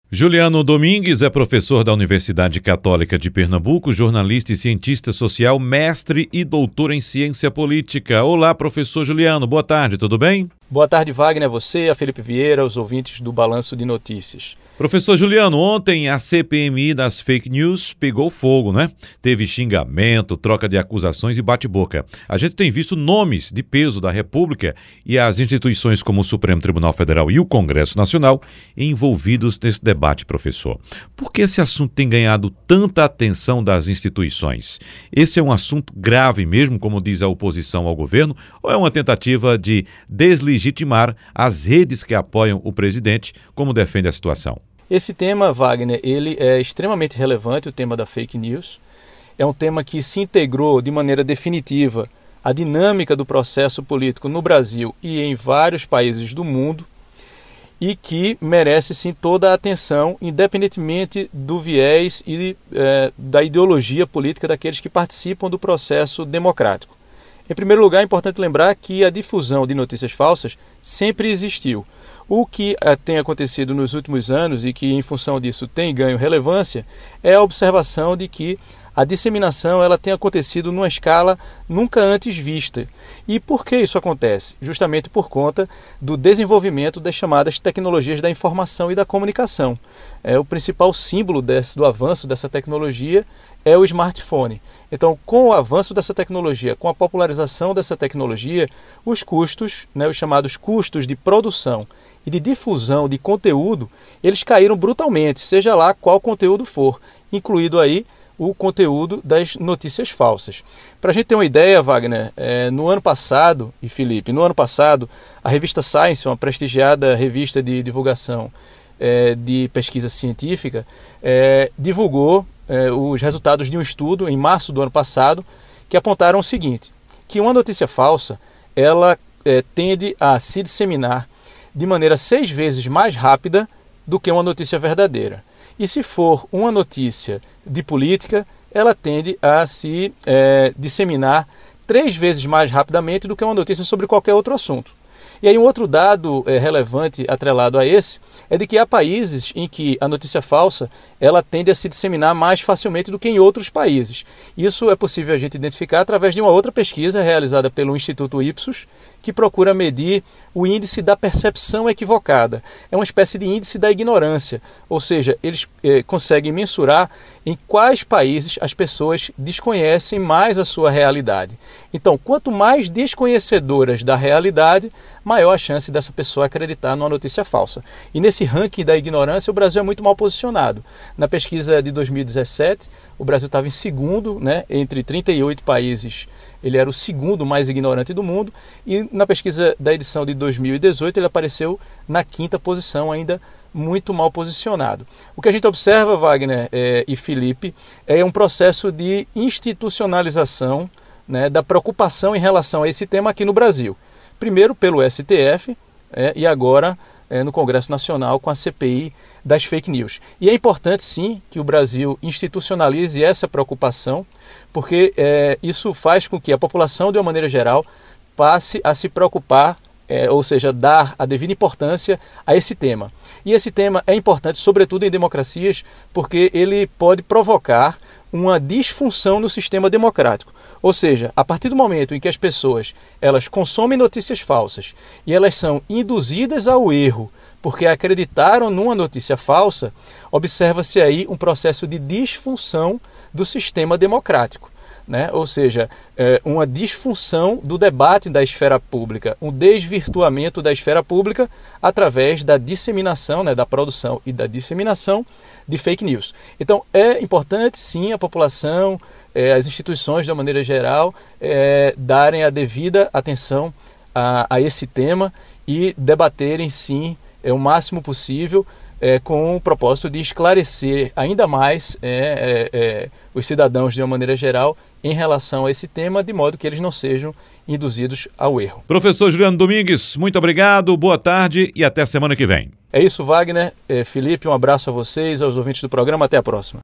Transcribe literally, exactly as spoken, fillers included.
Juliano Domingues é professor da Universidade Católica de Pernambuco, jornalista e cientista social, mestre e doutor em ciência política. Olá, professor Juliano, boa tarde, tudo bem? Boa tarde, Wagner, a você, a Felipe Vieira, os ouvintes do Balanço de Notícias. Professor Juliano, ontem a C P M I das fake news pegou fogo, né? Teve xingamento, troca de acusações e bate-boca. A gente tem visto nomes de peso da República e as instituições como o Supremo Tribunal Federal e o Congresso Nacional envolvidos nesse debate, professor. Por que esse assunto tem ganhado tanta atenção das instituições? Esse é um assunto grave mesmo, como diz a oposição ao governo, ou é uma tentativa de deslegitimar as redes que apoiam o presidente, como defende a situação? Esse tema, Wagner, ele é extremamente relevante, o tema da fake news. É um tema que se integrou de maneira definitiva à dinâmica do processo político no Brasil e em vários países do mundo e que merece, sim, toda a atenção, independentemente do viés e é, da ideologia política daqueles que participam do processo democrático. Em primeiro lugar, é importante lembrar que a difusão de notícias falsas sempre existiu. O que tem acontecido nos últimos anos e que, em função disso, tem ganho relevância é a observação de que a disseminação ela tem acontecido numa escala nunca antes vista. E por que isso acontece? Justamente por conta do desenvolvimento das chamadas tecnologias da informação e da comunicação. É, o principal símbolo desse, do avanço dessa tecnologia é o smartphone. Então, com o avanço dessa tecnologia, com a popularização dessa tecnologia, os custos, né, os chamados custos de produção e de difusão de conteúdo, eles caíram brutalmente, seja lá qual conteúdo for, incluído aí o conteúdo das notícias falsas. Para a gente ter uma ideia, Wagner, é, no ano passado, e Felipe, no ano passado, a revista Science, uma prestigiada revista de divulgação é, de pesquisa científica, é, divulgou é, os resultados de um estudo em março do ano passado, que apontaram o seguinte, que uma notícia falsa, ela é, tende a se disseminar de maneira seis vezes mais rápida do que uma notícia verdadeira. E se for uma notícia de política, ela tende a se é, disseminar três vezes mais rapidamente do que uma notícia sobre qualquer outro assunto. E aí um outro dado é, relevante atrelado a esse é de que há países em que a notícia falsa ela tende a se disseminar mais facilmente do que em outros países. Isso é possível a gente identificar através de uma outra pesquisa realizada pelo Instituto Ipsos, que procura medir o índice da percepção equivocada. É uma espécie de índice da ignorância, ou seja, eles eh, conseguem mensurar em quais países as pessoas desconhecem mais a sua realidade. Então, quanto mais desconhecedoras da realidade, maior a chance dessa pessoa acreditar numa notícia falsa. E nesse ranking da ignorância, o Brasil é muito mal posicionado. Na pesquisa de dois mil e dezessete, o Brasil estava em segundo, né, entre trinta e oito países. Ele era o segundo mais ignorante do mundo e na pesquisa da edição de dois mil e dezoito ele apareceu na quinta posição, ainda muito mal posicionado. O que a gente observa, Wagner é, e Felipe, é um processo de institucionalização, né, da preocupação em relação a esse tema aqui no Brasil. Primeiro pelo S T F é, e agora é, no Congresso Nacional com a C P I das fake news. E é importante, sim, que o Brasil institucionalize essa preocupação, porque é, isso faz com que a população, de uma maneira geral, passe a se preocupar, é, ou seja, dar a devida importância a esse tema. E esse tema é importante, sobretudo em democracias, porque ele pode provocar uma disfunção no sistema democrático. Ou seja, a partir do momento em que as pessoas elas consomem notícias falsas e elas são induzidas ao erro porque acreditaram numa notícia falsa, observa-se aí um processo de disfunção do sistema democrático, né? Ou seja, é uma disfunção do debate da esfera pública, um desvirtuamento da esfera pública através da disseminação, né, da produção e da disseminação de fake news. Então, é importante, sim, a população, é, as instituições, de uma maneira geral, é, darem a devida atenção a, a esse tema e debaterem, sim, é, o máximo possível, É, com o propósito de esclarecer ainda mais é, é, é, os cidadãos de uma maneira geral em relação a esse tema, de modo que eles não sejam induzidos ao erro. Professor Juliano Domingues, muito obrigado, boa tarde e até semana que vem. É isso, Wagner. É, Felipe, um abraço a vocês, aos ouvintes do programa, até a próxima.